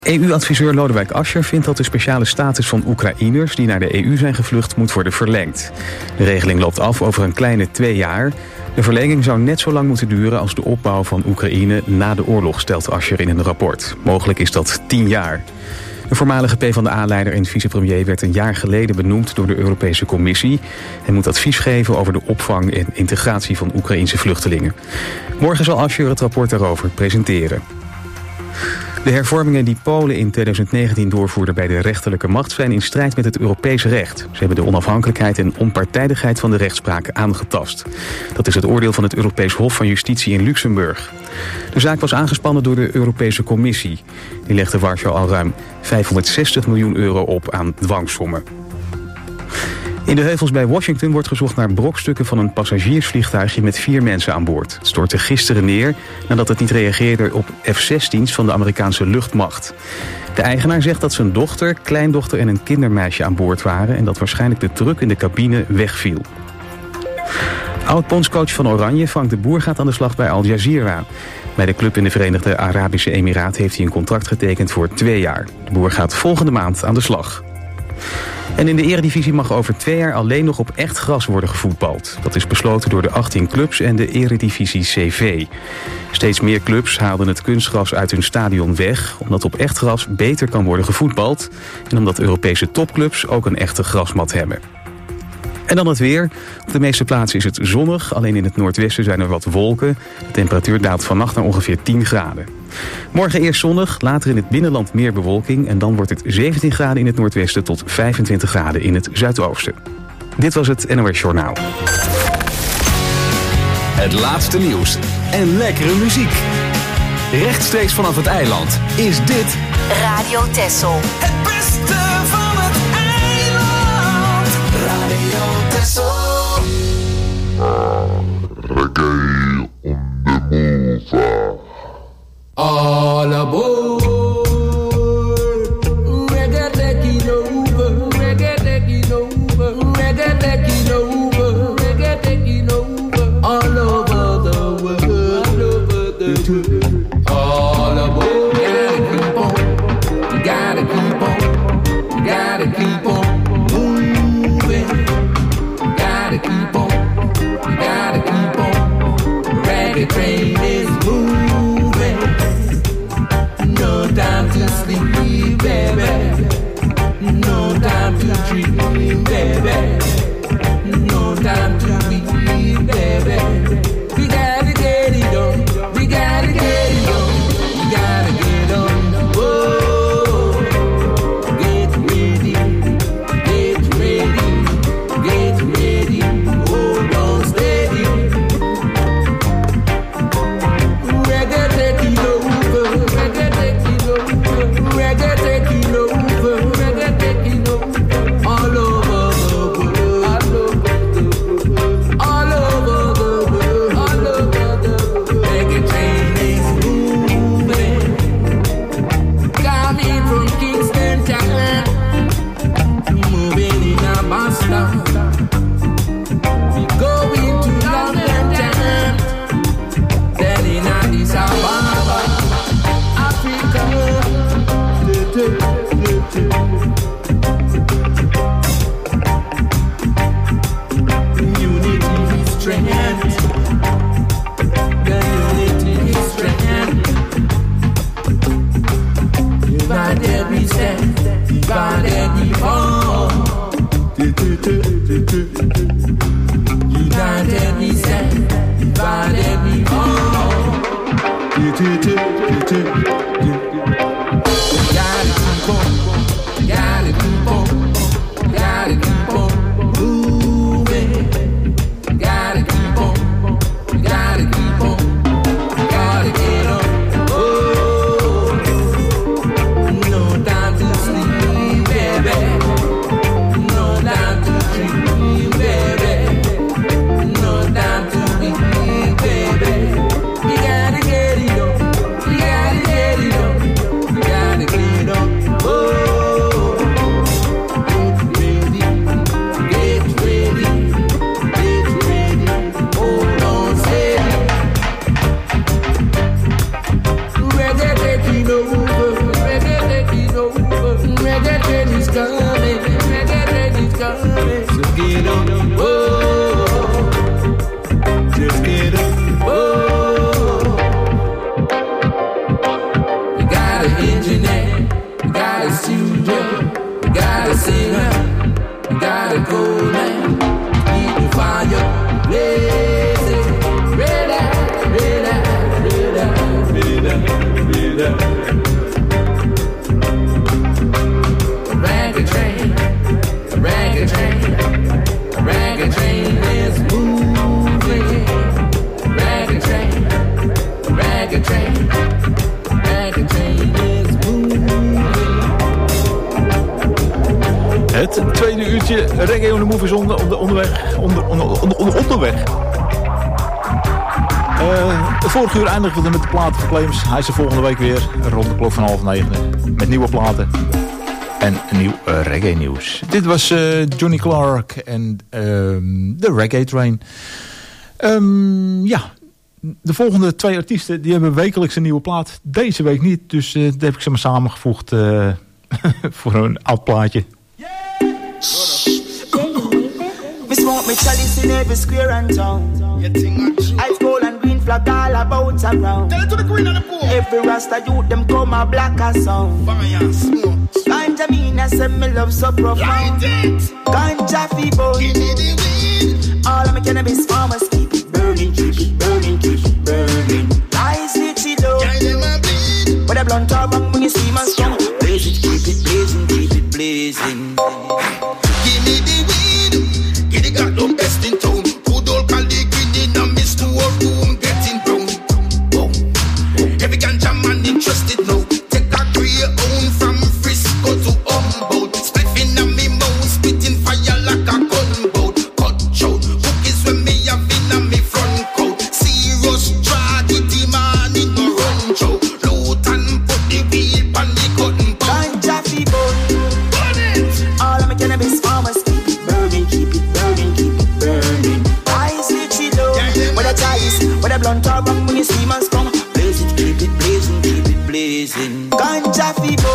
EU-adviseur Lodewijk Asscher vindt dat de speciale status van Oekraïners die naar de EU zijn gevlucht moet worden verlengd. De regeling loopt af over een kleine 2 jaar. De verlenging zou net zo lang moeten duren als de opbouw van Oekraïne na de oorlog, stelt Asscher in een rapport. Mogelijk is dat 10 jaar. De voormalige PvdA-leider en vicepremier werd een jaar geleden benoemd door de Europese Commissie. Hij moet advies geven over de opvang en integratie van Oekraïense vluchtelingen. Morgen zal Asscher het rapport daarover presenteren. De hervormingen die Polen in 2019 doorvoerden bij de rechterlijke macht zijn in strijd met het Europees recht. Ze hebben de onafhankelijkheid en onpartijdigheid van de rechtspraak aangetast. Dat is het oordeel van het Europees Hof van Justitie in Luxemburg. De zaak was aangespannen door de Europese Commissie. Die legde Warschau al ruim €560 miljoen op aan dwangsommen. In de heuvels bij Washington wordt gezocht naar brokstukken van een passagiersvliegtuigje met 4 mensen aan boord. Het stortte gisteren neer nadat het niet reageerde op F-16's van de Amerikaanse luchtmacht. De eigenaar zegt dat zijn dochter, kleindochter en een kindermeisje aan boord waren en dat waarschijnlijk de truck in de cabine wegviel. Oud-bondscoach van Oranje, Frank de Boer, gaat aan de slag bij Al Jazeera. Bij de club in de Verenigde Arabische Emiraten heeft hij een contract getekend voor 2 jaar. De Boer gaat volgende maand aan de slag. En in de eredivisie mag over 2 jaar alleen nog op echt gras worden gevoetbald. Dat is besloten door de 18 clubs en de eredivisie CV. Steeds meer clubs haalden het kunstgras uit hun stadion weg, omdat op echt gras beter kan worden gevoetbald en omdat Europese topclubs ook een echte grasmat hebben. En dan het weer. Op de meeste plaatsen is het zonnig. Alleen in het noordwesten zijn er wat wolken. De temperatuur daalt vannacht naar ongeveer 10 graden. Morgen eerst zonnig, later in het binnenland meer bewolking. En dan wordt het 17 graden in het noordwesten tot 25 graden in het zuidoosten. Dit was het NOS Journaal. Het laatste nieuws en lekkere muziek. Rechtstreeks vanaf het eiland is dit Radio Texel. Het beste van het eiland. Radio Texel. Reggae on the move. All aboard. Reggae taking over. Reggae taking over. Reggae taking over. Reggae taking over. All over the world. All over the world. All aboard. You gotta keep on. You gotta keep on moving. You gotta keep on. You gotta keep on. Reggae train is moving. No time to sleep, baby. No time to dream, baby. No time to weep, baby. We gotta get it on. We gotta get it on. We gotta get on. Whoa. Get ready. Get ready. Get ready. Hold on steady. Reggae taking over. Reggae taking over. Reggae taking over. Reggae taking over. All over the world. All over the world. All over the world. Reggae train is moving. Coming from Kingston town. Moving in a Boston. We going to London town. Then in Addis Ababa, Africa. Unity is strength. The unity is strength. Divided we stand, divided we fall. United we stand, divided we fall. Gotta keep on, gotta keep on, gotta keep on moving. Gotta keep on, gotta keep on, gotta get on. Oh, no time to sleep, baby. No time to dream, baby. No time to weep, baby. We gotta get it on, we gotta get it on. Het tweede uurtje Reggae on the Move is onderweg. Het vorige uur eindigden we met de platen van Claims. Hij is er volgende week weer rond de klok van 8:30 met nieuwe platen en nieuw reggae nieuws. Dit was Johnny Clark en de Reggae Train. De volgende 2 artiesten die hebben wekelijks een nieuwe plaat. Deze week niet, dus daar heb ik ze maar samengevoegd voor een oud plaatje. We smoke me chalice in every square and town. Ice gold and green flag all about around. Tell it to the queen of the poor. Every rasta youth them come a black a sound. Fire, smoke. Ganja mean I say me love so profound. Ganja fever. Give me the weed. All of my cannabis farmers keep it burning, keep it burning, keep it burning. Nice little low. But the blunt are wrong when you see my strong. Blaze it, keep it blazing, keep it blazing. Give me the weed. Get it got no best in town. Good old colleague in a mist to a room getting brown. Boom. Every ganja man interested now. Take a career own from Frisco to Humboldt. Spliffing on me mouth, spitting fire like a gunboat. Cut shout, cookies when me have in on me front coat. Serious drag it, the man in no run show. Loot and put the wheel on the cotton ball. Ganja fever. Burn it. All of my cannabis farmers keep it burning, keep it burning, keep it burning. Eyes little low. With a chalice, with a blunt or bang when you see man come. Blaze it, keep it blazing, keep it blazing. Ganja fever.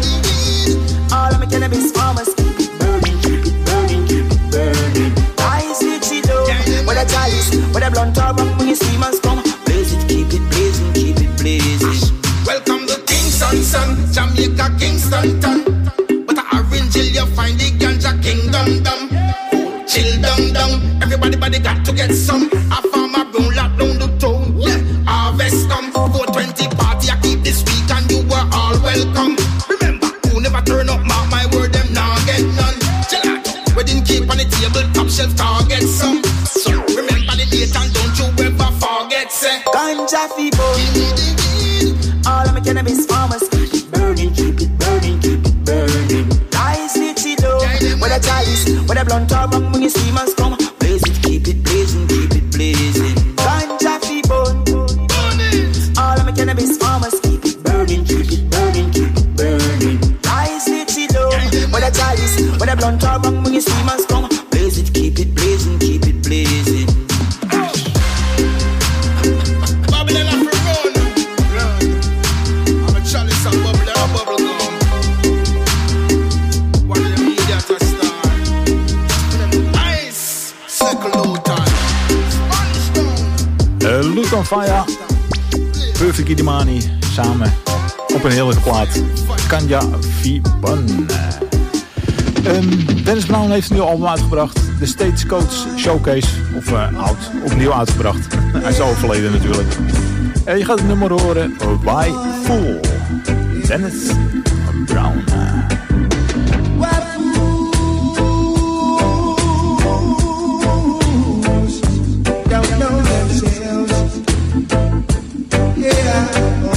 All of my cannabis farmers keep it burning, keep it burning, keep it burning. Eyes little low. With a chalice, with a blunt or bang when you see man come. Blaze it, keep it blazing, keep it blazing. Welcome to Kingston, son. Jamaica, Kingston, town. But a orange hill, you find the ganja kingdom, dum. Chill down, down. Everybody got to get some. I farm a brown lot down the town. Yeah, harvest come. 420 party, I keep this week and you were all welcome. Remember, who never turn up, mark my word, them now get none. Gelato, wedding cake on the table, top shelf target some. So remember the date and don't you ever forget, say. Ganja fever. Give me the weed. All of my cannabis farmers keep it burning, keep it burning, keep it burning. Nice little low. With a chalice, with a blunt or bang when you see man come. Blaze it, keep it blazing, keep it blazing. Ganja fever. All of my cannabis farmers keep it burning, keep it burning, keep it burning. Nice little low. With a chalice, with a blunt or bang when you see man come. Blaze it, keep it blazing, keep it blazing. Babylon have to run. I'm a chalice and bubble gum. One of them idiot a star. Ice, circle out time. Loot on Fire, Perfect Idimani, samen op een heerlijke plaat. Kanja Fiban. Dennis Brown heeft een nieuw album uitgebracht. De Stagecoach Showcase. Of opnieuw uitgebracht. Hij is al overleden natuurlijk. Je gaat het nummer horen. Why Fool. Dennis Brown. Don't know themselves. Yeah.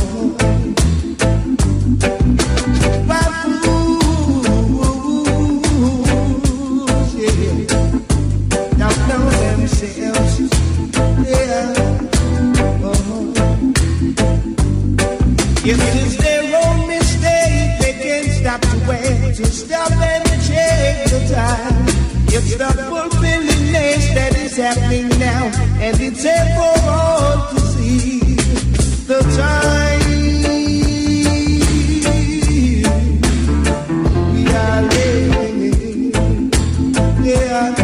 If it is their own mistake, they can't stop to wait to stop and change the time. It's the fulfillingness that is happening now, and it's there for all to see. The time we are living, yeah.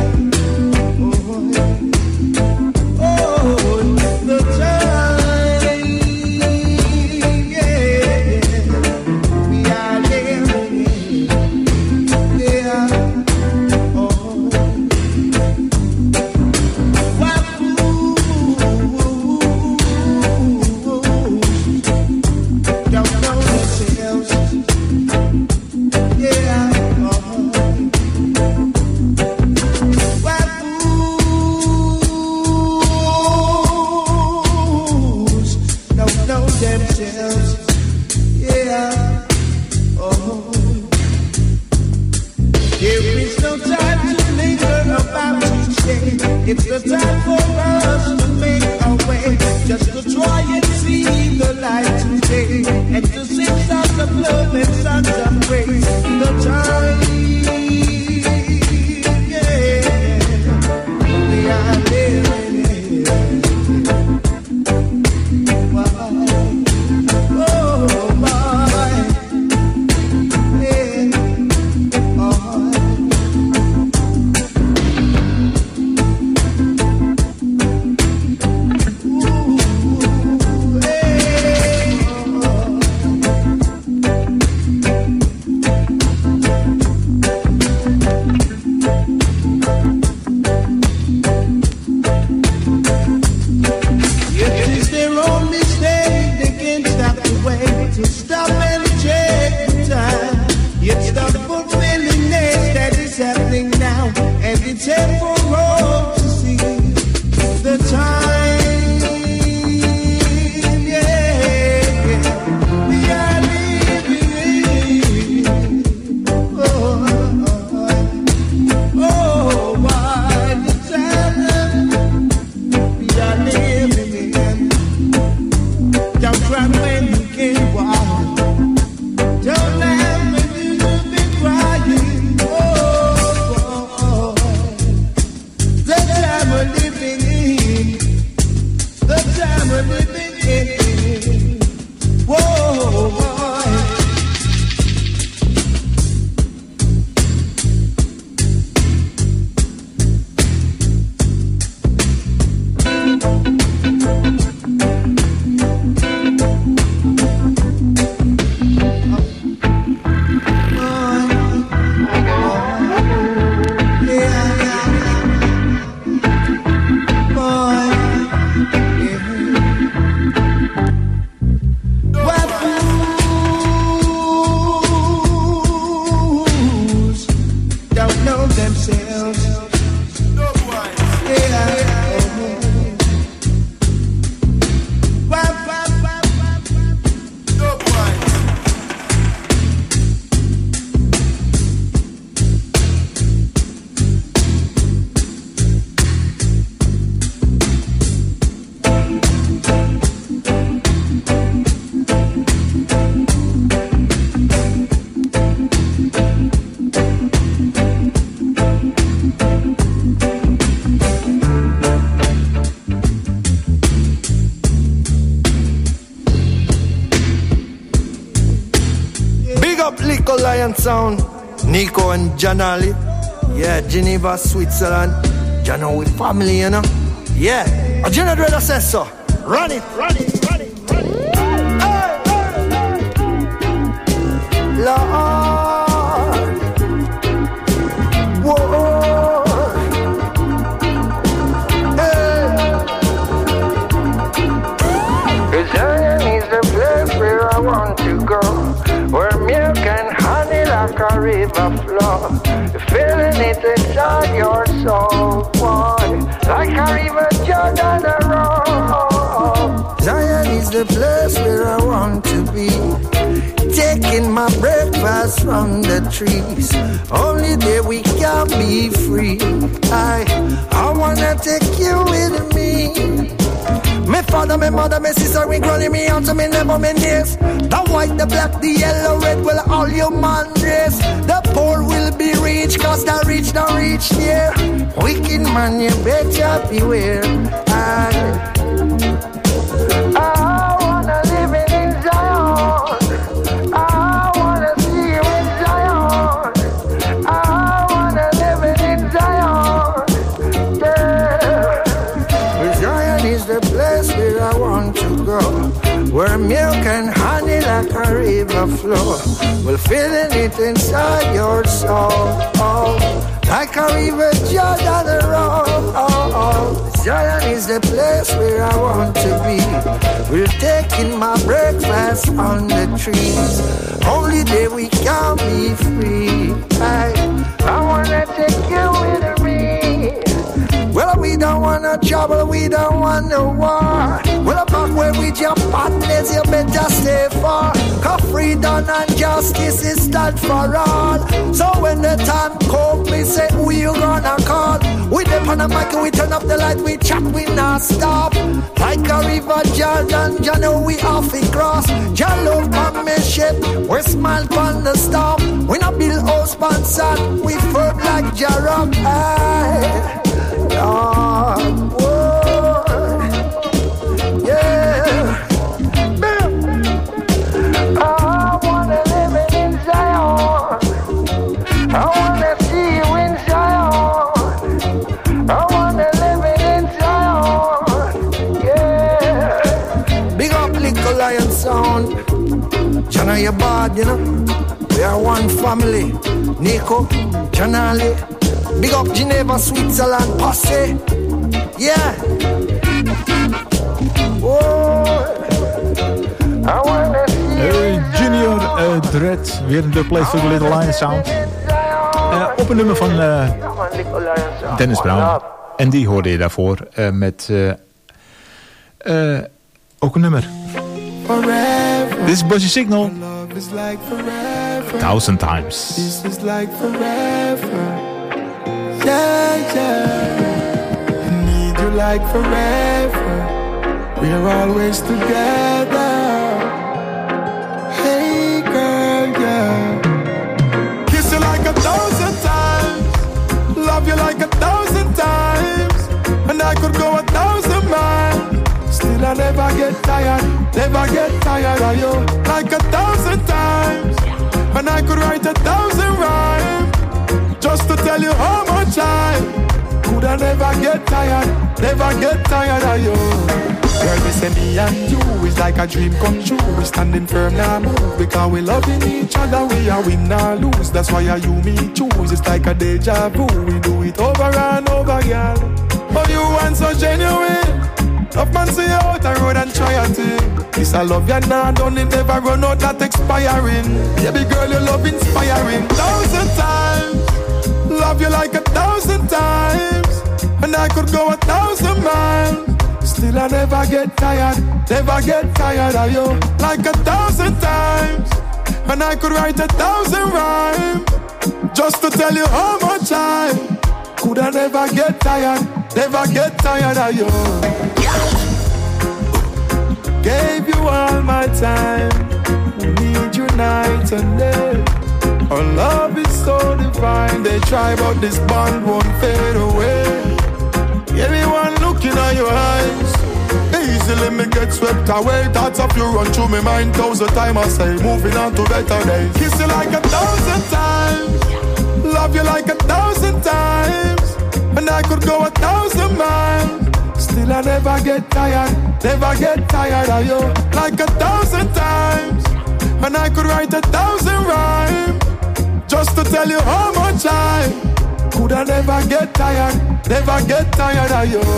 It's the time for us to make our way, just to try and see the light today, and to sing songs of love and songs of praise. The time, yeah, we are living in. Oh, boy, yeah, it's time for all to see the time, yeah, we are living in. Oh, what the time we are living in. Don't cry when you can't walk. Don't laugh when you've been crying. Sound, Nico and Janali, yeah, Geneva, Switzerland, Jano with family, you know, yeah, a general says so, run it, run it, run it, run it, hey, Lord, whoa, hey, Zion is the place where I want to go, where milk and honey like a river flow. You're feeling it inside your soul, boy, like a river Jordan around. Zion is the place where I want to be, taking my breakfast from the trees. Only there we can be free. I wanna take you with me. My father, my mother, my sister, we growing me out to me never my days. The white, the black, the yellow, red, well, all human race. The poor will be rich, cause the rich don't reach there. Wicked man, you better beware. I wanna live in Zion. I wanna see you in Zion. I wanna live in Zion. Yeah. Zion is the place where I want to go, where milk and honey like a river flow. Well, feeling it inside your soul, oh, like a river Jordan the road. Zion is the place where I want to be. We're taking my breakfast on the trees. Only there we can be free. I wanna take you with me. Well, we don't want no trouble, we don't want no war. Well, back where we jump partners, you better stay far. Cause freedom and justice is stand for all. So when the time comes, we say who you gonna call? We dip on the mic and we turn up the light, we chat, we not stop. Like a river, Jordan, you know we off it cross. Jah love on me ship, we smile on the storm. We not build house sponsor, we firm like Jah rock. Hey, Lord, whoa, yeah. I wanna live in Zion. I wanna see you in Zion. I wanna live in Zion. Yeah. Big up Little Lion Sound. Jana, you bad, you know. We are one family. Nico, Janali. Big up Geneva, Switzerland, Posse. Yeah. Whoa. I wanna see you. Junior Dread. Weer een dubplate voor de Little Lion Sound. Op een nummer van Dennis Brown. En die hoorde je daarvoor met ook een nummer. Dit is Busy Signal. 1000 Times. This is like forever. Yeah, yeah. I need you like forever. We're always together. Hey girl, yeah. Kiss you like 1,000 times. Love you like 1,000 times. And I could go 1,000 miles. Still I never get tired of you. Like 1,000 times. And I could write 1,000 rhymes. Just to tell you how much I could I never get tired of you. Girl, we say me and you is like a dream come true. We standing firm now move because we loving each other. We are win or lose. That's why you me choose. It's like a deja vu. We do it over and over, girl. Oh, you want so genuine. Tough man see you out the road and try a thing. This I love you now, done it never run out, that expiring. Baby girl, your love inspiring. 1,000 times. Love you like 1,000 times. And I could go 1,000 miles. Still I never get tired of you. Like 1,000 times. And I could write 1,000 rhymes. Just to tell you how much I could I never get tired of you. Gave you all my time. Need you night and day. Our love is so divine. They try but this bond won't fade away. Everyone looking at your eyes. Easily me get swept away. Thoughts of you run through my mind 1,000 times. I say moving on to better days. Kiss you like 1,000 times. Love you like 1,000 times. And I could go 1,000 miles. Still I never get tired of you. Like 1,000 times. And I could write 1,000 rhymes. Just to tell you how much I could I never get tired of you.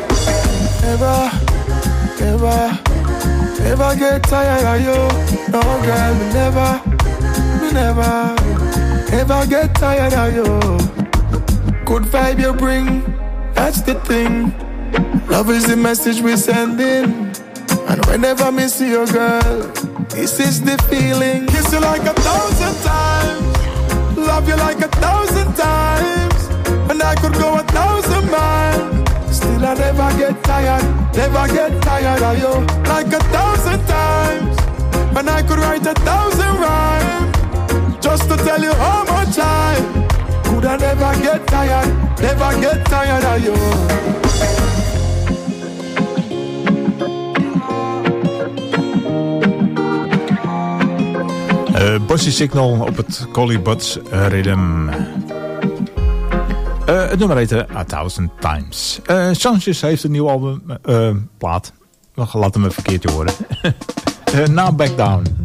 Ever get tired of you. No girl, me never ever get tired of you. Good vibe you bring, that's the thing. Love is the message we sending. And whenever me see you, girl, this is the feeling. Kiss you like 1,000 times. Love you like 1,000 times. And I could go 1,000 miles. Still I never get tired of you. Like 1,000 times. And I could write 1,000 rhymes. Just to tell you how much I could I never get tired of you. Bossy Signal op het Collie Buds Rhythm. Het nummer heette 1,000 Times. Sanchez heeft een nieuw album, plaat. Laat hem een verkeertje horen. Now Back Down.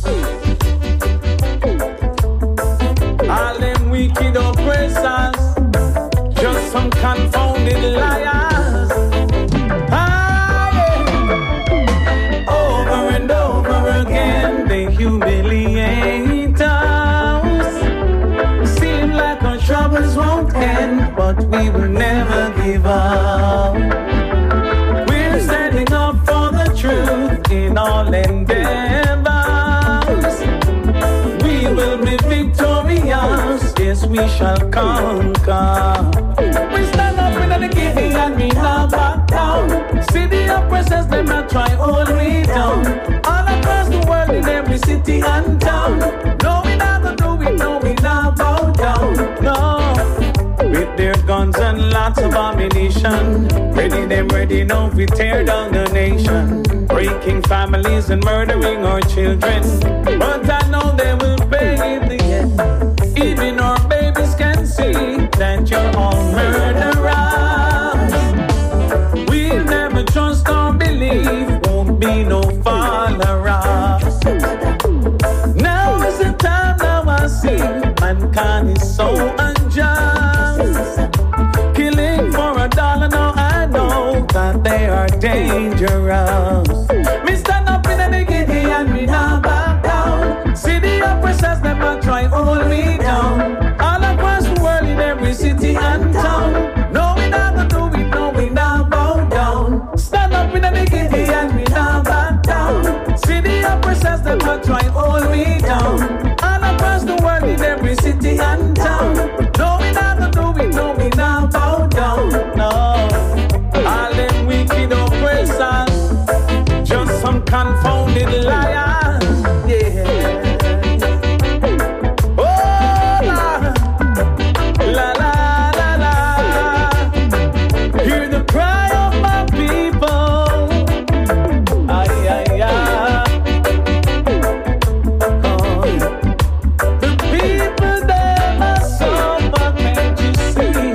All them wicked oppressors, just some confounded liars. Over and over again they humiliate us. Seem like our troubles won't end, but we will never give up. We're standing up for the truth in all endeavors. We will be victorious, yes we shall conquer. We stand giddy and me not back down. See the oppressors, them a try hold me down. All across the world in every city and town. No, we not gonna do it, no, we not bow down. No. With their guns and lots of ammunition, ready now we tear down the nation, breaking families and murdering our children. But I know they will pay in the end. Even our babies can see that you're all murderers. We'll never trust or believe, won't be no followers. Now is the time, now I see mankind is so unjust. Killing for $1, now I know that they are dangerous. Me stand up in the giddy and me not back down. See the oppressors, them a try hold me down. All across the world in every city and town. No, we not gonna do it, no, we not bow down. Stand up in the giddy and me not back down. See the oppressors, them a try hold me down. All across the world in every city and town. No, we not gonna do it, no, we not bow down. No, all them wicked oppressors, just some confounded liars. Yeah. Oh, la la la la. Hear the cry of my people. Ay ay ay. Oh, the people they must suffer, can't you see?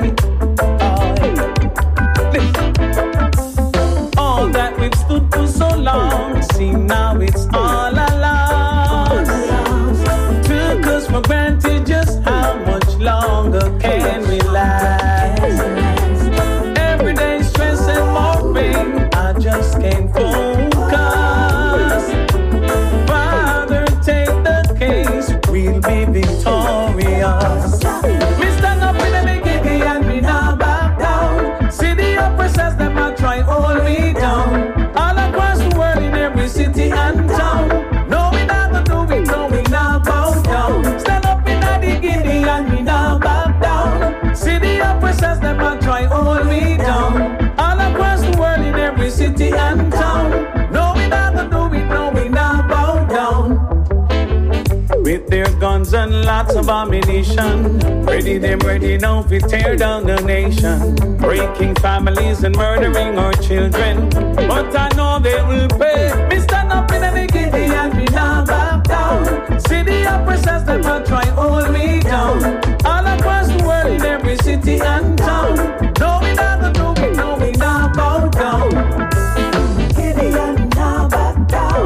All that we've stood for so long, see now it's all a loss. Took us for granted, just how much longer can we last? Every day stress and more pain, I just can't focus. Father, take the case, we'll be victorious. Me stand up in the giddy and me not back down. See the oppressors, them a try hold me down. All across the world in every city and town. No, we not gonna do it, no, we not bow down. Stand up in the giddy and me not back down. See the oppressors, them a try hold me down. All across the world in every city and town. No, we not gonna do it, no, we not bow down. With their guns and lots of ammunition, ready now we tear down the nation, breaking families and murdering our children. But I know they will pay. Me stand up in the giddy and me not back down. See the oppressors, them a try hold me down. All across the world in every city and town. No, we not gonna do it, no, we not bow down. Giddy and not back down.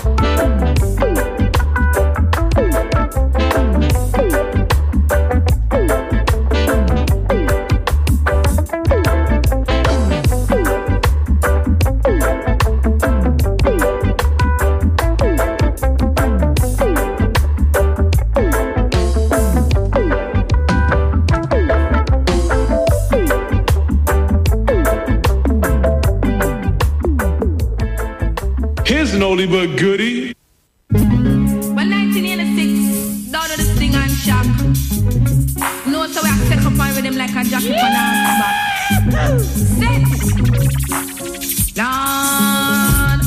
Here's an oldie but goodie. Well, 1986, down to this thing and shock. No, so we have to take up on with him like a jockey on our back. Sit! Lord!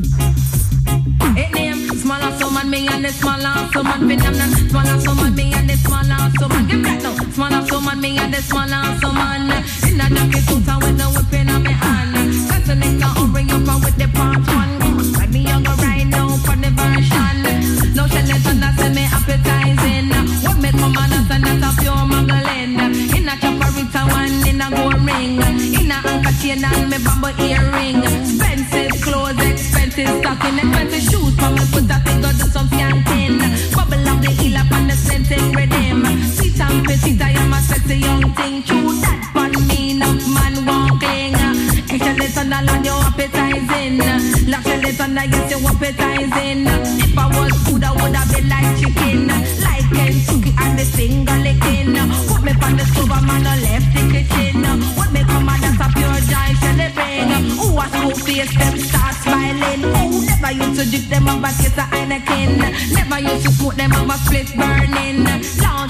It name, small and so man, me and the small and so man, phenomenon. Small and so man, me and the small and so man. Give that now. Small and so man, me and the small and so man. In a jockey suit and with the whipping on me hand. That's a nigga, hurry up and with the part one. Like me young right now for the version. No skeleton that send me appetizing. What make my man and that's a pure muggling. In a chaparita one, in a gold ring. In a anchor chain and me bamboo earring. Expensive clothes, expensive stocking. Expensive shoes for me put that thing go do some yanking. Bubble up the heel up and the scenting rhythm. Sweet and petite, I am a sexy young thing. True that fun me, enough man walking. Skeleton alone, you appetizing. Like skeleton, I guess you appetizing. If I was food, I would have been like chicken. Like Kentucky and the finger licking. Put me on the stove, I'm on the left the kitchen. What me come on, that's a pure joy, celebrating. Who a smooth face, them start smiling. Who never used to drink them up a case of Heineken. Never used to smoke them up a split burning. Launch skeleton,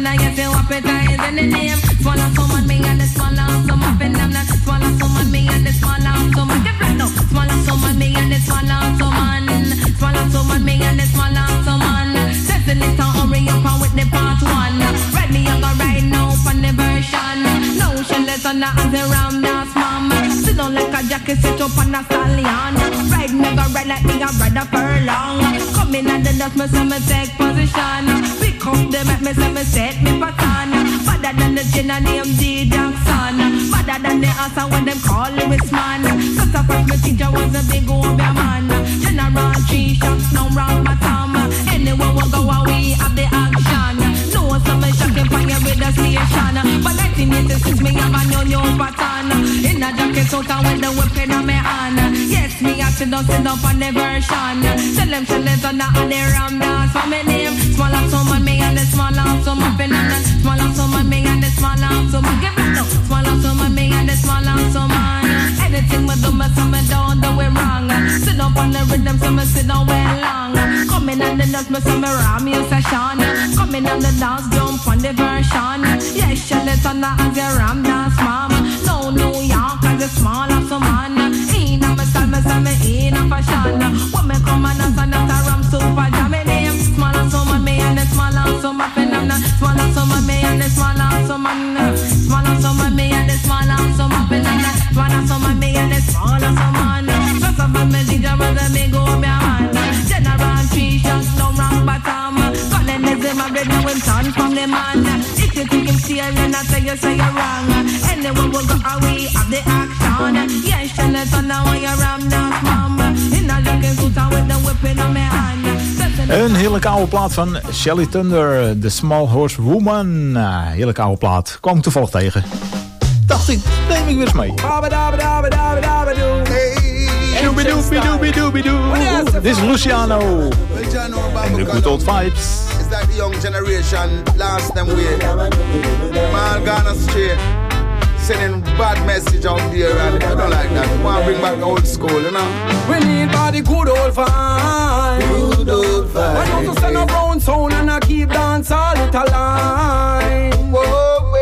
son, yes, you appetize in the name. Small and some man, me and the small and some up and down. Small and some man, me and the small and some man. Get right now. Small and some man, me and the small and some man. Small and some man, me and the small and some man. Settle it and hurry up and with the part one. Read me, I'm gonna ride now for the version. No, she let on the other round dance, mama. Sit down like a jacket, sit up on a stallion. Ride me, go ride like me, I ride a furlong. Come in at the dust, me say me take position. Pick up the mat, me say me set me pattern. Better than the gin and the MD Jackson. Better than the answer when them call Lewis man. Cause the first me teacher was a big old man. General 3 shots, no wrong bottom. Anywhere we go, we have the action. No some shocking for you with the station. But 1986 me have a new pattern. In a jacket out and with the whipping on me hand. Yes, me have to sit up on the version. Tell them she let on the ram dance for me name. Small and some man, me and the small and some up in and small and some man, me and the small and some man. Give it up. Small and some man, me and the small and some man. Anything we do, me don't do it wrong. Sit up on the rhythm, so me sit down well long. Coming on the dance, me say me ram you session. Coming on the dance, jump on the version. Yes, she let on the as your ram dance, mama. No New York, as a small and some man. In a me style, me say me in a fashion. When me come and dance, and that's a ram super jam. Me name small and some man, me and the small and some man. Small and some man, me and the small and some man. Small and some man, me and the small and some man. Small and some man, me and the small and some man. Just a man, me DJ, brother, me go me a man. General 3 shots, no wrong bottom. Colonialism, I read now him son from the man. If you think him steering, I tell you say you're wrong. Anyway, we'll go away of the action. Yes, Shanaton, now I ram dance, mama. In a looking suit with the whipping on my hand. Een heerlijke oude plaat van Shelly Thunder, The Small Horse Woman. Heerlijke oude plaat. Kwam ik toevallig tegen. Dacht ik, neem ik weer eens mee. Dit is Luciano. En de good old vibes. It's like the young generation, last them way. Man gone astray. Sending bad message out there and I don't like that. We want to bring back the old school, you know. We need by the good old vibe. Good old vibe. I want to send a brown sound and I keep dance all it alive. Whoa,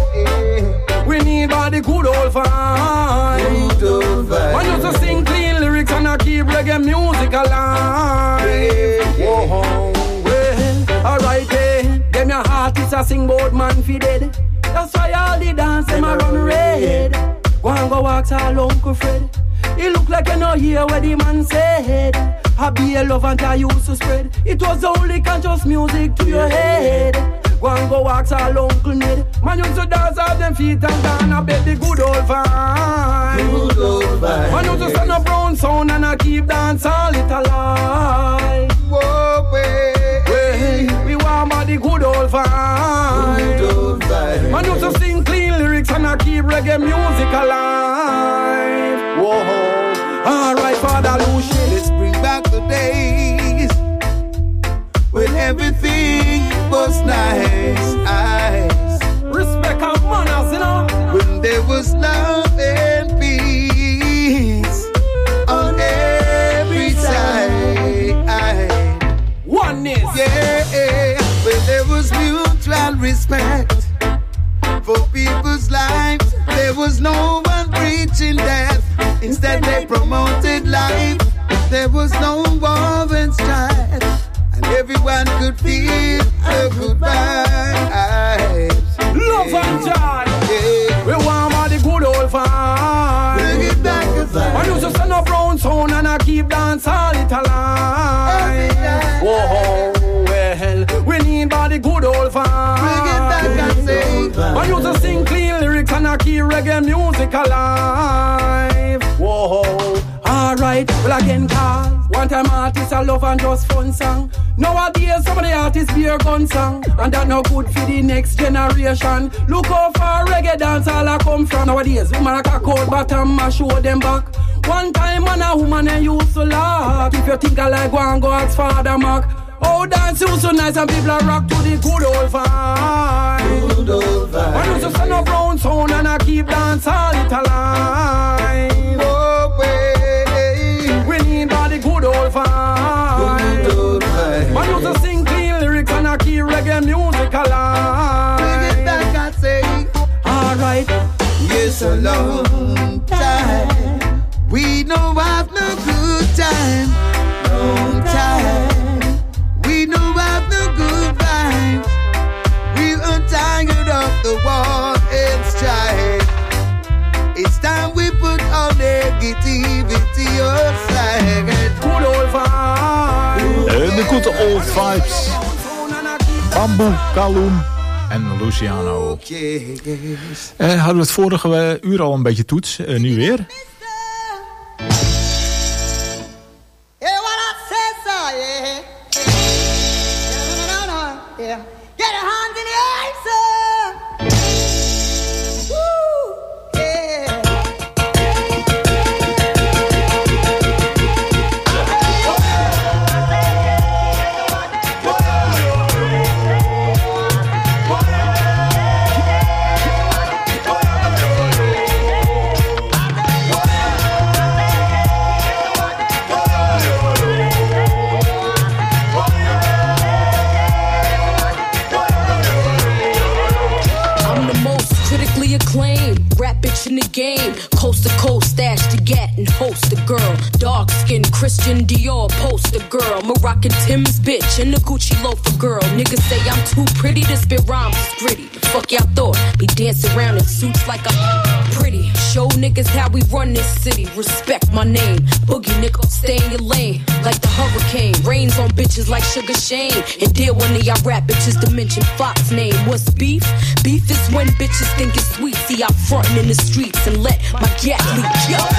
we need by the good old vibe. Good old vibe. I want to sing clean lyrics and I keep reggae music alive. Whoa, well, alright then. Them your heart is a sing board man fi dead. That's why all the dance them a run red. Go and go walk to Uncle Fred. He look like you know hear what the man said. I be a love and I used to spread. It was only conscious music to your head. Go and go walk to Uncle Ned. Man used to dance off them feet and down a bed the good old vibe. Good old vibe. Man used to send a brown sound and I keep dance all it alive. Whoa, we want the good old vibe. Good old vibe. Man used to sing clean lyrics and I keep reggae music alive. Whoa, alright, Father Lucian. Let's bring back the days when everything was nice. Respect our manners, you know. When there was love and peace on every side. Oneness. Yeah, when there was mutual respect for people's lives, there was no one preaching death. Instead they promoted life. There was no war and strife, and everyone could feel the good vibes. Love and joy. Yeah. We want all the good old vibe. Bring it back again. I used to send a brown sound and I keep dance all it alive. Whoa, well, we need all the good old vibe. Bring it back and say. I used to sing clean lyrics and I keep reggae music alive. Whoa, alright, well again cause one time artists I love and just fun song. Nowadays some of the artists beer gun song, and that no good for the next generation. Look how far reggae dance all I come from. Nowadays woman like a cold bottom I show them back. One time man a woman and used to laugh. If you think I like one go ask Father Mark. Oh, dance you so nice and people rock to the good old vibe. Good old vibe. I used to send a brown sound and I keep dance all it alive. Oh, we need all the good old vibe. Good old vibe. I used to sing clean lyrics and I keep reggae music alive. this a long time. We don't have no good time, long time. We don't have no good vibes. We are tired of the war and strife. It's time we put our negativity aside. Good old vibes. De good old vibes. Bamboe, Kaloum en Luciano. Hadden we het vorige uur al een beetje toets. Nu weer. Get your hands in the air, sir. Woo, yeah. Rap bitch in the game, coast to coast, stash the gat and host the girl. Dark skin, Christian Dior, poster girl. Moroccan Tim's bitch and the Gucci loafer girl. Niggas say I'm too pretty to spit rhymes, it's gritty. The fuck y'all thought? Be dancing around in suits like I'm pretty. Show niggas how we run this city. Respect my name. Boogie nigga, stay in your lane. Like the hurricane, rains on bitches like Sugar Shane. And deal one of y'all rap bitches to mention Fox name. What's beef? Beef is when bitches think it's sweet. See, I'm frontin' in the streets and let my gat leak. Yo.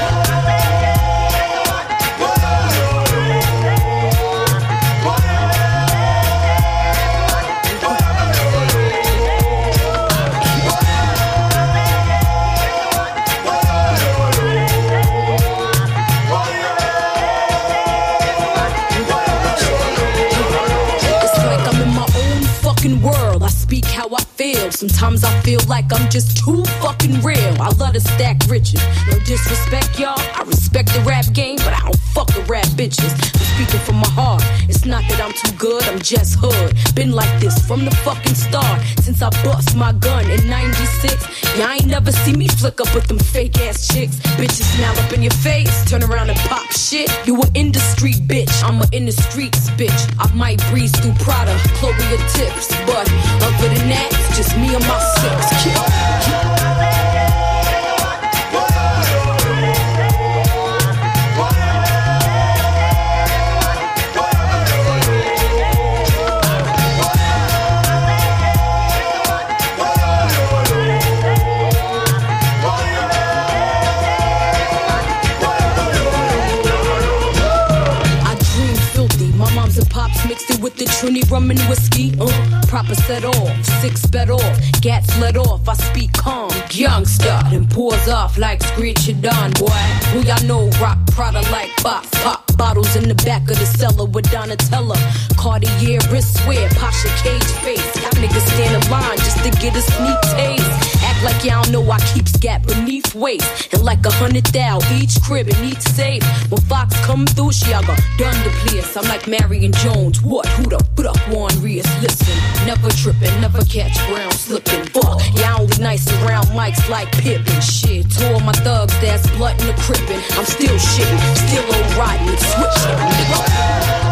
World, I speak how I feel. Sometimes I feel like I'm just too fucking real. I love to stack riches. No disrespect, y'all. I respect the rap game, but I don't fuck with rap bitches. I'm speaking from my heart. It's not that I'm too good, I'm just hood. Been like this from the fucking start. Since I bust my gun in 96. Y'all ain't never see me flick up with them fake ass chicks. Bitches smile up in your face, turn around and pop shit. You an industry bitch, I'm a in the streets bitch. I might breeze through Prada, Chloe or Tips, but other than that, it's just me and my six kids. Mixed it with the Trini rum and whiskey. Proper set off, 6 bet off, gats let off. I speak calm, youngster, then pours off like Screech Don, boy. Who y'all know rock Prada like box pop bottles in the back of the cellar with Donatella. Cartier wristwear, Pasha cage face. Y'all niggas stand in line just to get a sneak taste. Act like y'all know I keep scat beneath waist. And like 100,000 each crib in each safe. When Fox come through, she all got done the place. I'm like Marion Jones. What? Who the put up Juan Rios? Listen, never trippin', never catch brown slippin'. Fuck, y'all only nice around mics like Pippin. Shit, two of my thugs that's blunt in the crippin'. I'm still shittin', still on riding and switchin', nigga.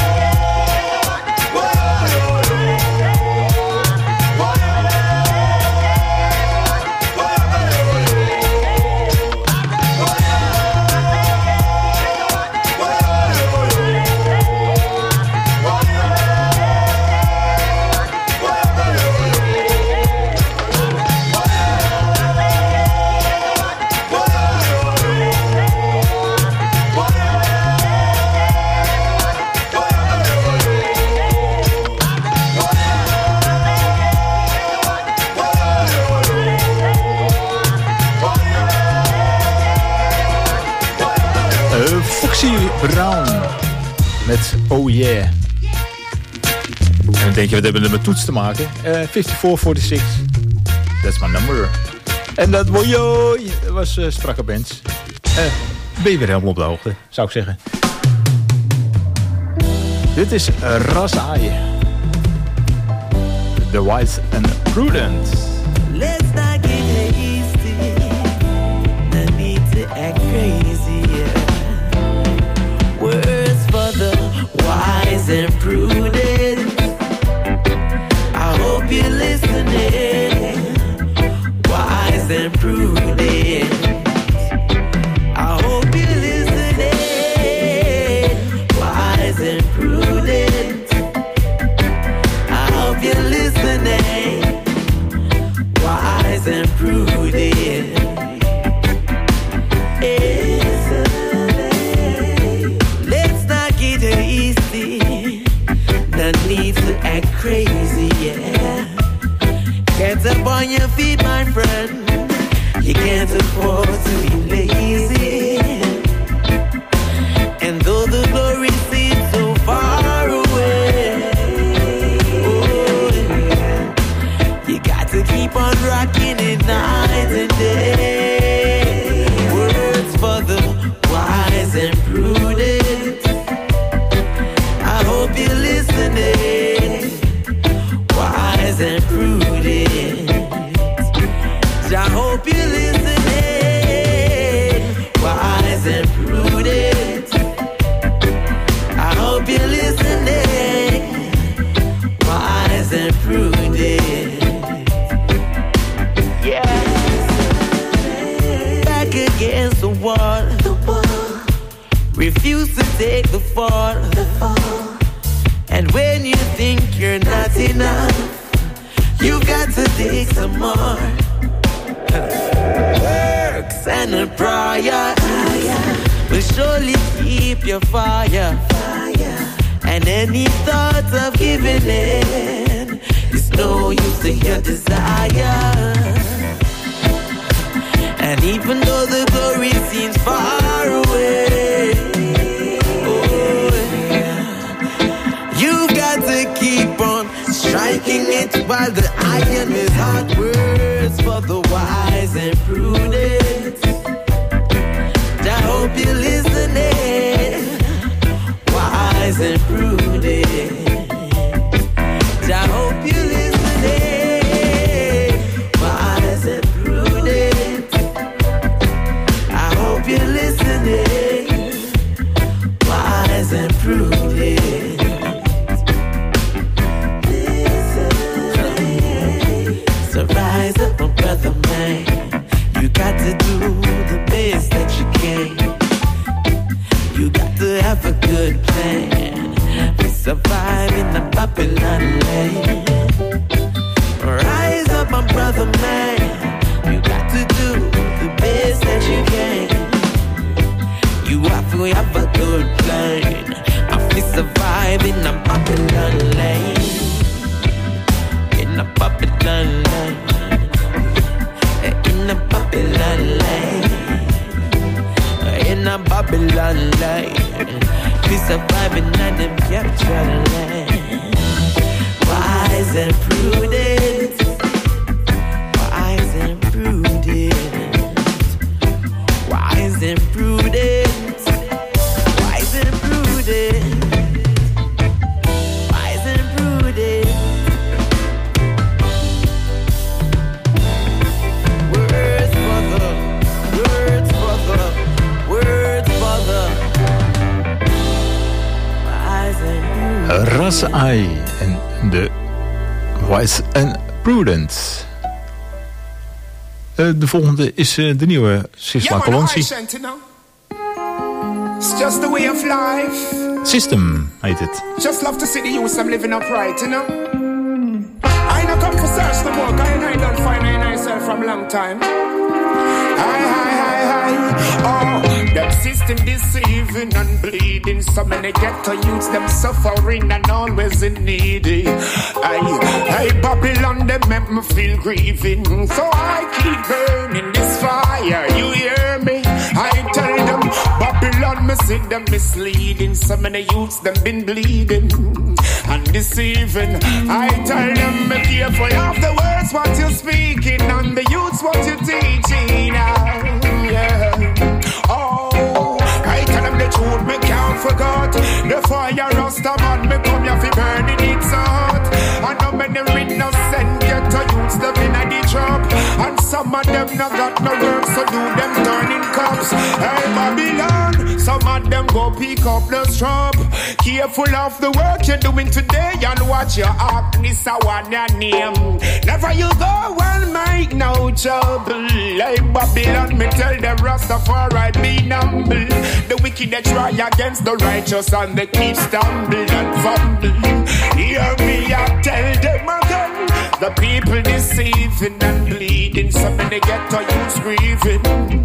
Foxy Brown met Oh Yeah. En dan denk je, wat hebben we met toets te maken? 5446, that's my number. En dat was strakke bands. Ben je weer helemaal op de hoogte, zou ik zeggen. Dit is Rasai. The Wise and Prudent. Let's not get hasty. act crazy, yeah. Words for the wise and prudent. I hope you're listening. Wise and prudent. I hope you're listening. Wise and prudent. I hope you're listening. Wise and prudent. Let's not get hasty. No need to act crazy, yeah. Get up on your feet, my friend. You can't afford to be lazy. And though the glory seems so far away, oh yeah, you got to keep on rocking it night and day. Words for the wise and prudent. I hope you're listening. Wise and prudent. I hope you're listening. Wise and prudent. I hope you're listening. Wise and prudent. Yes. Back against the wall. Refuse to take the fall. And when you think you're not enough, you got to take some more. Works and a prayer will surely keep your fire. And any thought of giving in is no use to your desire. And even though the glory seems far away, oh yeah, you've got to keep on striking it while the iron is hot. Words for the wise and prudent. I hope you're listening. Wise and prudent. I hope you're listening. Wise and prudent. I hope you're listening. Wise and prudent. So rise up, my brother, man. You got to do the best that you can. You got to have a good plan to survive in the Babylon land. Rise up, my brother, man. You got to do the best that you can. You have to have a good plan. I feel survive in the Babylon land. In the Babylon land. In the Babylon land. In the Babylon land. We surviving on them captured land. Wise and prudent. Wise and prudent. Wise and prudent. Wise and prudent. Wise and prudent. Words for the, words for the, words for the wise and prudent. Ras I en de Wise and Prudent. De volgende is de nieuwe Sisla Colonsi. It's just the way of life. System heet het. Just love to see the youth I'm living upright, you know. I ain't come for search the book. I don't find myself from long time. Oh, that system deceiving and bleeding. So many ghetto youths, them suffering and always in need. I Babylon, them make me feel grieving. So I keep burning this fire, you hear me? I tell them, Babylon, me see them misleading. So many youths, them been bleeding and deceiving. I tell them, be careful of the words what you're speaking and the youths what you're teaching. Yeah. Oh, I tell them the truth, me can't forget. The fire rust man, me come here for burning it hot. And now me many innocent ghetto youths them in the trap, and some of them not got no work, so do them turning cops. Hey Babylon, some of them go pick up the strap. Careful of the work you're doing today and watch your act. This I want your name. Never you go and make no trouble. Hey Babylon, me tell them Rastafari be humble. The wicked they try against the righteous and they keep stumbling and fumbling. Hear me, I tell them again. The people deceiving and bleeding, so many get to use grieving.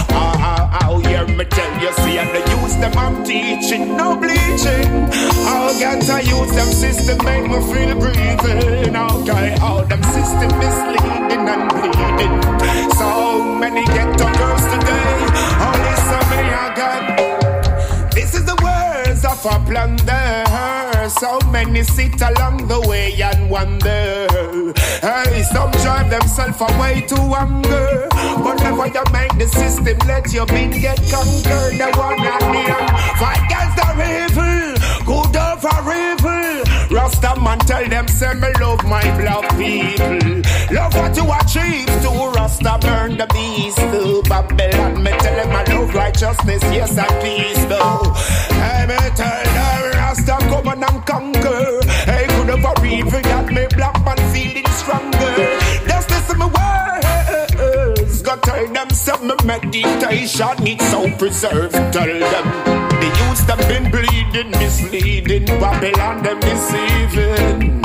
Hear me tell you, see, and the use them I'm teaching, no bleaching. I'll get to use them system, make me feel breathing. Okay, all them system misleading and bleeding. So many get to girls today, only so many I got. This is the words of a plunder. So many sit along the way and wonder. Hey, some drive themselves away to anger. But never you make the system let your beat get conquered. The one and the other fight against the evil, good over evil. Rasta man tell them say me love my black people. Love what you achieve to Rasta burn the beast to Babylon. Me tell them I love righteousness, yes and peace though. Hey, me tell them Rasta come on and conquer. Hey, good over evil got me black man feeling stronger. Just listen my words. Go tell them some meditation needs so preserved. Tell them the youths that been bleeding, misleading, Babylon them deceiving.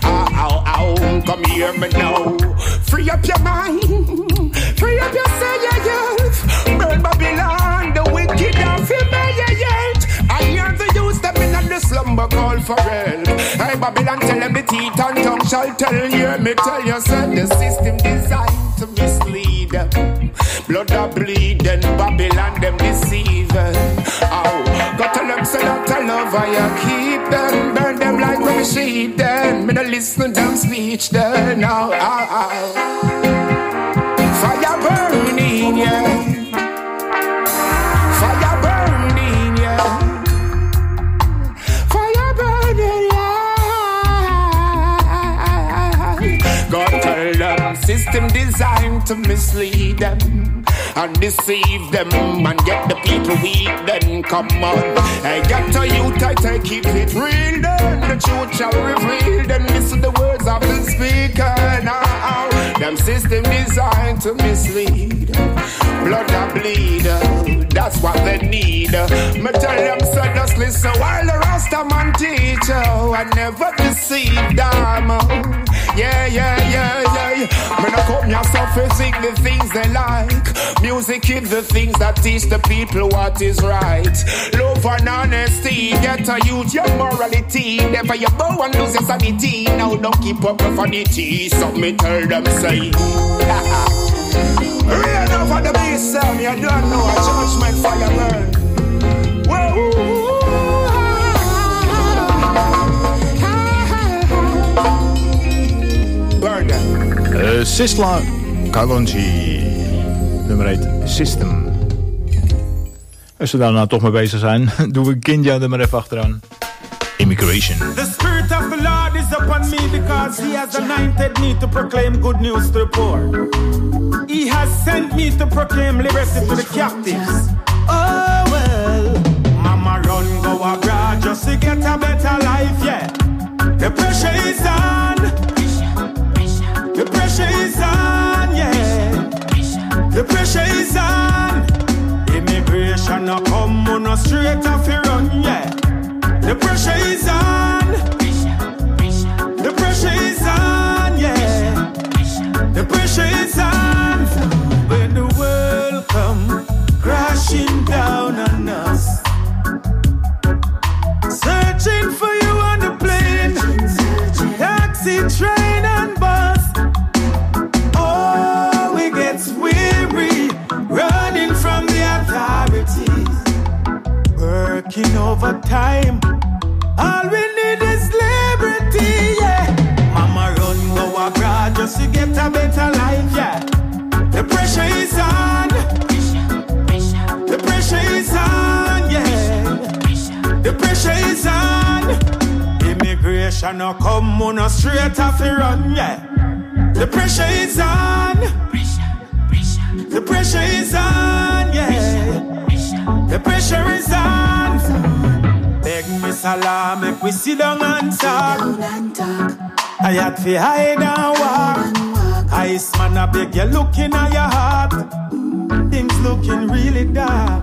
Come hear me now. Free up your mind, free up yourself. Burn Babylon, the wicked and familiar yet. I hear the youths that been on the slumber call for help. Hey Babylon, tell them the teeth and tongue shall tell. Hear me tell you, said the system designed to mislead them. Blood are bleeding, Babylon them deceiving. Go tell them say that I love how you keep them. Burn them like when we sheep them. Me no listen to them speech then. Fire burning, yeah. Fire burning, yeah. Fire burning, yeah. Go tell them system designed to mislead them and deceive them and get the people weak. Then come on, I get to you tight, I keep it real. Then the truth shall reveal. Then listen the words of the speaker. Now them system designed to mislead. Blood a bleed, that's what they need. Me tell them so just listen while the Rasta man teach you. I never deceive them. Yeah. Me no come here sophistic the things they like. Music is the things that teach the people what is right. Love and honesty, get to use your morality. Never you bow and lose your sanity. Now don't keep up with vanity. So me tell them say rain over the beast, you don't know a judgment fire burn. Whoa. Burn them. Sisla Kalonji. Nummer 1, System. Als we daar nou toch mee bezig zijn, doen we Kinja er maar even achteraan. Immigration. The Spirit of the Lord is upon me because He has anointed me to proclaim good news to the poor. He has sent me to proclaim liberty to the captives. Oh well, Mama run go abroad just to get a better life, yeah. The pressure is on. The pressure is on, yeah. The pressure is on. Immigration no come on no straight off your run, yeah. The pressure is on. The pressure is on, yeah. The pressure is on. When the world come crashing down on us, searching for you on the plane, taxi, train and bus. Oh, we get weary running from the authorities, working overtime. All we need is liberty, yeah. Mama run go abroad just to get a better life, yeah. The pressure is on. The pressure is on, yeah. The pressure is on. Immigration pressure no come on, no straight off the run, yeah. The pressure is on. The pressure is on, yeah. The pressure is on. Beg me salam, make we sit down and talk. I had to hide and walk. Ice man, I beg you looking at your heart. Things looking really dark.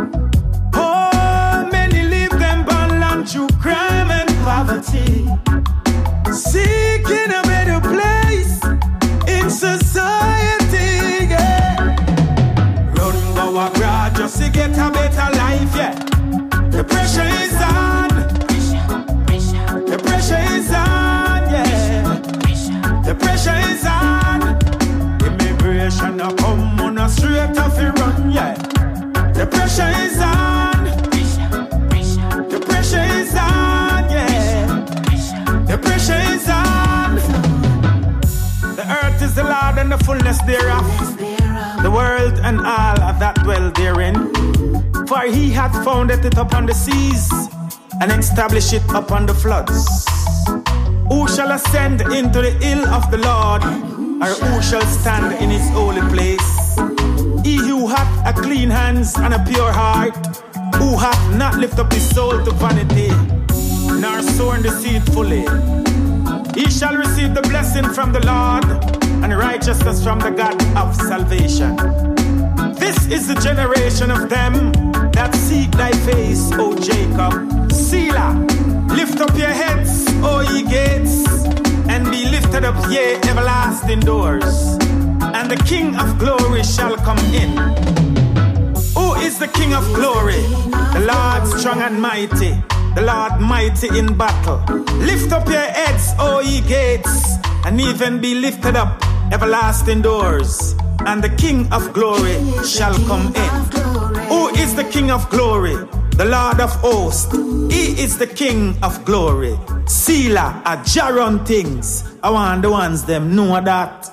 Oh, many live them bond through crime and poverty, seeking a better place in society, yeah. Run go abroad just to get a better life, yeah. The pressure is on. The pressure is on, yeah. The pressure is on. Immigration now come on a straight off the run, yeah. The pressure is on. The pressure is on, yeah. The pressure is on. The earth is the Lord and the fullness thereof, the world and all that dwell therein. For he hath founded it upon the seas and established it upon the floods. Who shall ascend into the hill of the Lord, or who shall stand in his holy place? He who hath a clean hands and a pure heart, who hath not lifted up his soul to vanity, nor sworn deceitfully. He shall receive the blessing from the Lord and righteousness from the God of salvation. This is the generation of them that seek thy face, O Jacob. Selah, lift up your heads, O ye gates, and be lifted up, ye everlasting doors, and the King of glory shall come in. Who is the King of glory? The Lord strong and mighty, the Lord mighty in battle. Lift up your heads, O ye gates, and even be lifted up, everlasting doors, and the King of glory shall come in. Who is the King of glory? The Lord of hosts. He is the King of glory. Selah, a jar on things. I want the ones them know that.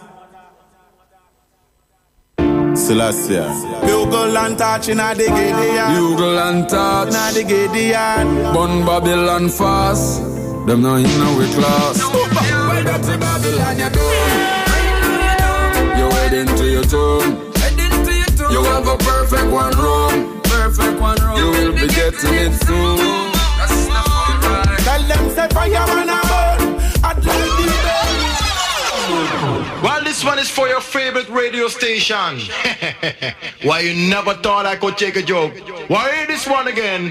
Selassie. Bugle and touch in a the Gideon. Bugle and touch in a the Gideon. Bun Babylon fast. Them not in our class. Well, that's the Babylon you do. You're heading to your tomb. You have a perfect one room. Perfect one room. You will be getting it soon. That's not alright. Tell them say fireman a burn. I'd like the Well, this one is for your favorite radio station. Why you never thought I could take a joke? Why this one again?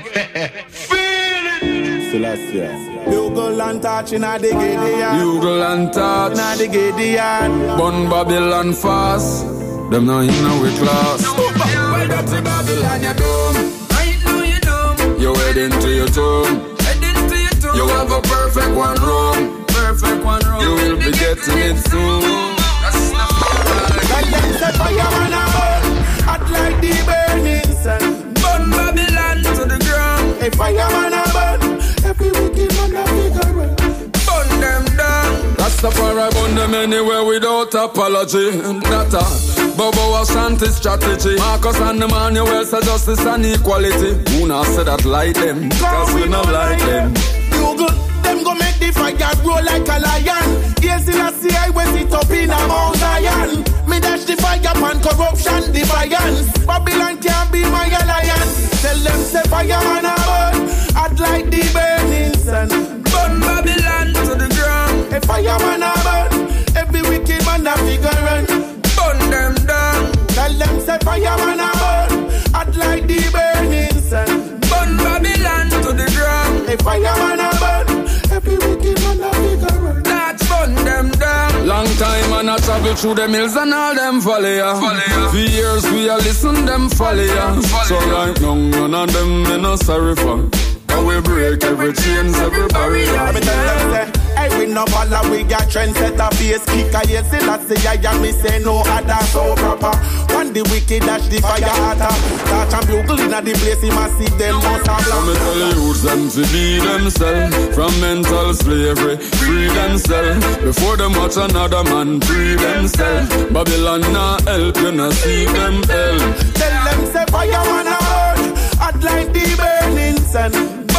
Feel it. Selassie. Bugle and touch in a the Gideon. Bugle and touch in a the Gideon. Bun Babylon fast. Them not in our class. Well, that's the Babylon you do. I know you do. You're heading to your tomb. Heading to your tomb. You have a perfect one room. Perfect one room. You will be getting it soon. That's not right. Tell them say fireman a burn. Hot like the burning sun. Burn Babylon to the ground. Hey, fireman a burn. Every wicked man a figure. Burn them down. Rastafari burn them anywhere without apology. Not a Bobo was Santi's strategy. Marcus and the Manuel said justice and equality. Who not say that like them? Cause we not like them. Google, them go make the fire grow like a lion. Yes, in a sea, I went it up in a Mount Zion. Me dash the fire upon corruption, defiance. Babylon can't be my alliance. Tell them say fireman a burn. Hot like the burning sun. Burn Babylon to the ground. A fireman a burn. Every wicked man a figure run. Burn them down. Tell them say fireman a burn. Hot like the burning sun. Burn Babylon to the ground. A fireman a burn. Every wicked man a figure run. That's burn them down. Long time and I travel through the mills and all them folly ya. For years we a listen them folly ya. So right now none of them me no sorry for. Cause we break every chains, every barrier. Let me tell them say, hey, we no follow, we got trendsetter face kicker. Yes, that's the I and me say no other so proper. When the wicked dash the fire hotter. Touch and bugle in the place, he must see them most of them. Let me tell you, them to be themselves. From mental slavery, free themselves. Before them watch another man, free themselves. Babylon not help, you not see them help. Tell them say fireman a burn, hot like the burning sun. Burn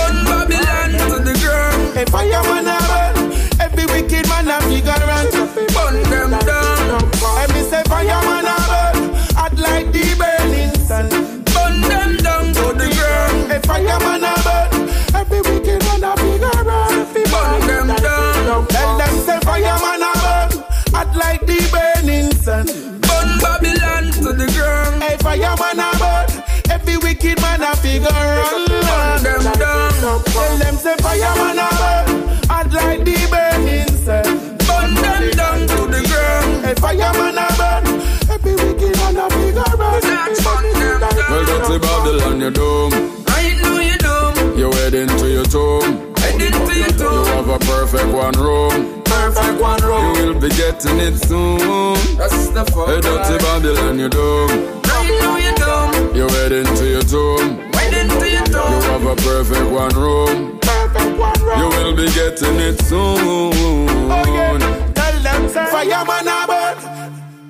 Babylon to the ground. A fireman a burn, every wicked man a figure and burn them down. Every say fireman a burn, hot like the burning sun. Burn them down to the ground. A fireman a burn, every wicked man a figure and burn them down. Tell them say fireman a burn, hot like the burning sun. Burn Babylon to the ground. A fireman a burn, every wicked man a figure and burn them down. Tell them say fireman a burn, hot like the burning sun. Burn them down to the ground. A fireman a burn, every wicked man a figure and well, that's the Babylon, you dumb. I know you dumb. You're heading to your tomb. Heading to your tomb. You have a perfect one room. Perfect one room. You will be getting it soon. That's the fuck. Hey, dirty Babylon, you dumb. I know you dumb. You're heading to your tomb. Heading to your tomb. You have a perfect one room. Perfect one room. You will be getting it soon. Oh yeah. Tell them say fireman a burn.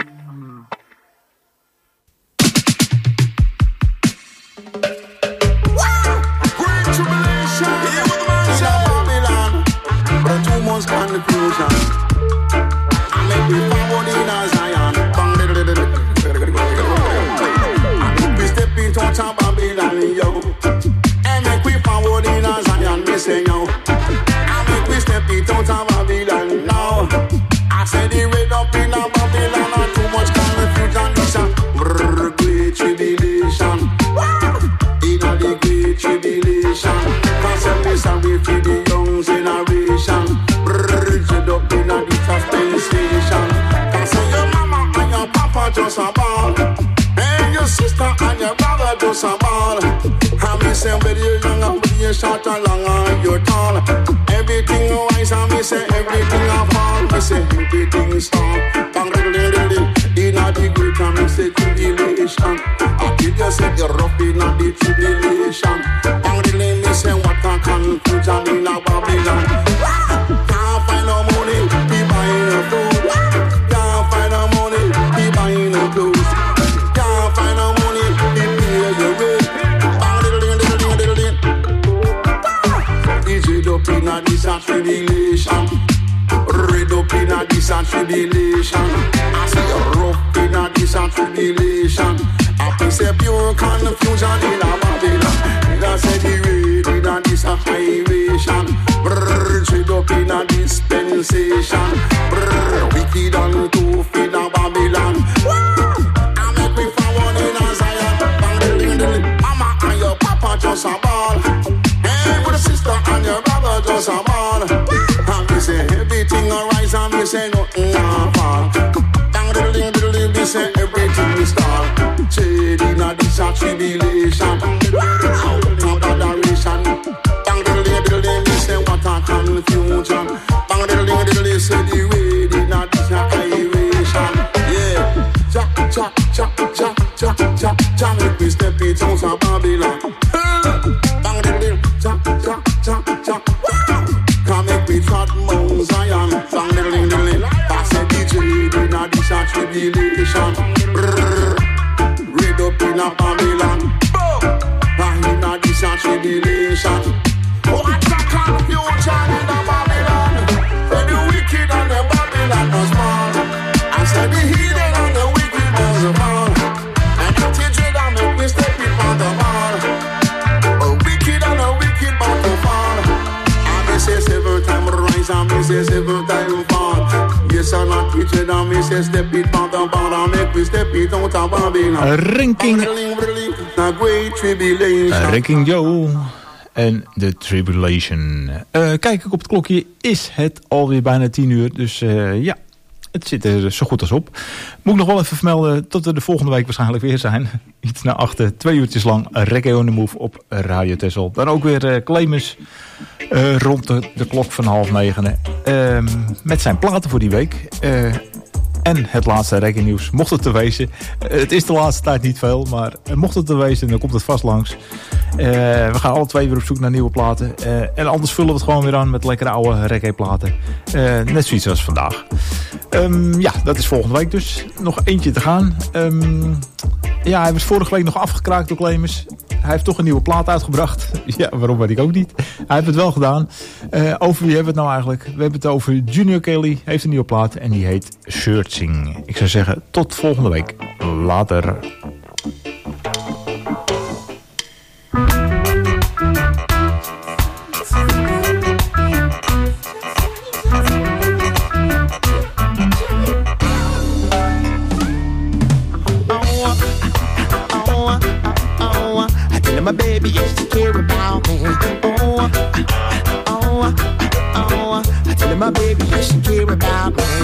Confusion. I make me forward in a Zion. I make me step into Babylon, yo. And make me forward in a Zion, me say yo. I make me step into Babylon now. I said the red up in a Babylon, and too much confusion. It's a great tribulation. In the great tribulation, cause it's a way for the young generation. Up in a space station. Cause your mama and your papa just a ball, and your sister and your brother just a ball. I me say whether you're young or whether you're short or long or you're tall, everything wise and me say everything a fall. Me say everything stall. Bang in a the great and me say tribulation. I did you say you're rough in a the tribulation. Bang me say what a confusion in a Babylon. Can't find no money, be buying no food. Can't find no money, be buying no clothes. Can't find no money, be pay your rent. Bang diddle ding. Is it up in a this a tribulation? Red up in a this a tribulation. I see you rough in a this a tribulation. I think say pure confusion in a Babylon. I said the red in a this a highwaytion. Trade up in a dispensation. Wicked and tough in a Babylon. I make me forward in a Zion. Mama and your papa just a ball, and with a sister and your brother just a ball. And me say everything arise and me say nothing a fall. Me say everything is stall. Trade in a this a tribulation. Adoration. Say what a confusion. Bang diddle say the way in a this a highwaytion. Yeah. Cha make me step it out of Babylon. Bang diddle cha. Come make me trot Mount Zion. Bang diddle. I say DJ in a this a tribulation. Read up in a Babylon. Bang in a this a tribulation. What a confusion in the Babylon. For the wicked and the Babylon was born. I said the heathen and the wicked was born. And the teacher that make me step in on the ball. A wicked and a wicked about to fall. And me say several time rise and me say several time fall. Yes, I'm not teacher that me say step it on the ball. And make me step it out of Babylon. Ranking. A great tribulation. Ranking Joe. En The Tribulation. Kijk ik op het klokje, is het alweer bijna 10 uur. Dus ja, het zit er zo goed als op. Moet ik nog wel even vermelden dat we de volgende week waarschijnlijk weer zijn. Iets na 8, 2 uurtjes lang Reggae on the Move op Radio Texel. Dan ook weer Clemens rond de klok van 8:30. Met zijn platen voor die week. En het laatste reggae nieuws. Mocht het te wezen. Het is de laatste tijd niet veel. Maar mocht het te wezen, dan komt het vast langs. We gaan alle twee weer op zoek naar nieuwe platen. En anders vullen we het gewoon weer aan met lekkere oude reggae platen. Net zoiets als vandaag. Ja, dat is volgende week dus. Nog eentje te gaan. Ja, hij was vorige week nog afgekraakt door Clemens. Hij heeft toch een nieuwe plaat uitgebracht. Ja, waarom weet ik ook niet. Hij heeft het wel gedaan. Over wie hebben we het nou eigenlijk? We hebben het over Junior Kelly. Hij heeft een nieuwe plaat en die heet Searching. Ik zou zeggen, tot volgende week. Later. My baby used to care about me. I tell her my baby used to care about me.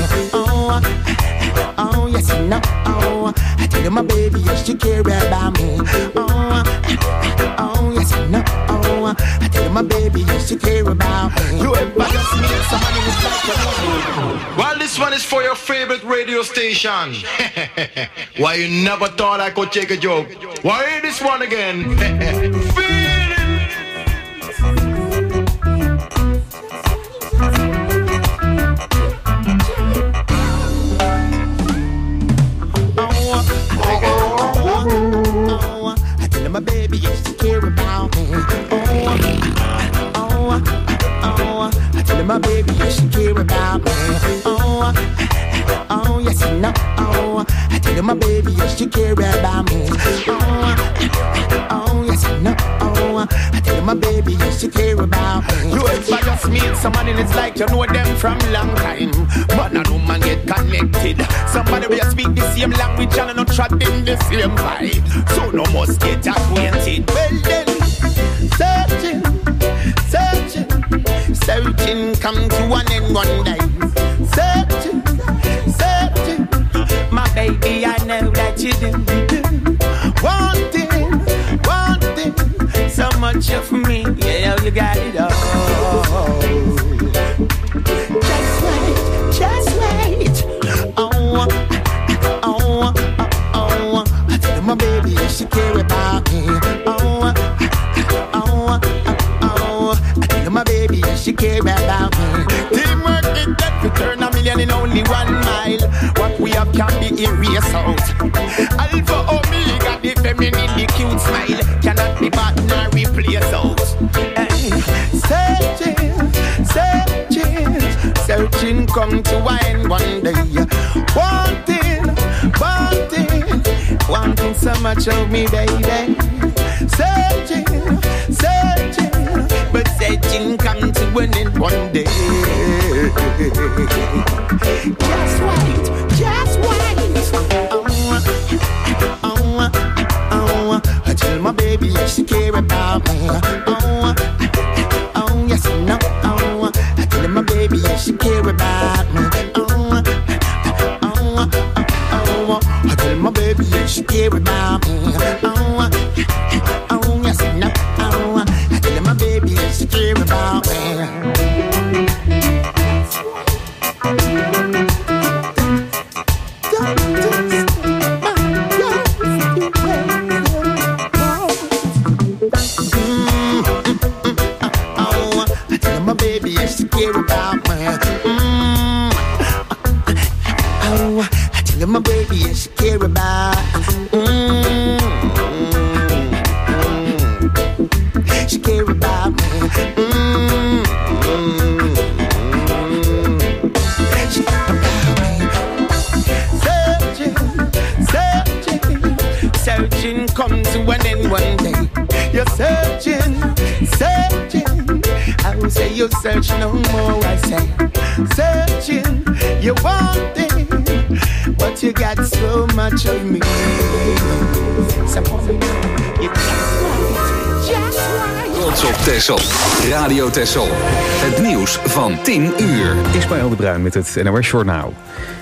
Yes and no. I tell her my baby used to care about me. Yes and no. I tell her my baby used to care about me. You ever just meet somebody who's like well, this one is for your favorite radio station. Why you never thought I could take a joke? Why hear this one again? Feel it. I tell her my baby used to care about me. I tell her my baby used to care about me. Yes and no. I tell her my baby used to care about me. Yes and no. I tell her my baby used to care about me. You ever just meet somebody and it's like you know them from long time, but no man get connected. Somebody will speak the same language and not trot in the same vibe, so no must get acquainted. Well then, searching come to an end one day. Searching, my baby, I know that you do. Wanting so much of me, yeah, you got it all. Just wait. I tell her my baby if she care about me. I tell her my baby if she care about me. Teamwork is that we turn a million in only 1 mile. What we have can be erased out. Alpha Omega, the feminine, the cute smile cannot be bought nor replaced out. Searching come to end one day. Wanting so much of me, baby. Searching, but searching come to an end one day. Just wait. I tell my baby if she care about me. Yes and no. I tell my baby if she care about me. I tell my baby if she care about me. Yes and no. I tell my baby if she care about me. Care about me. I tell her my baby yes, she care about. She care about me. She care about me. Searching come to an end one day. You're searching. I will say you search no more, I say. Searching, you want it, but you got so much of me. Trots op Texel. Radio Texel. Het nieuws van 10 uur. Ismaël de Bruin met het NOS Journaal.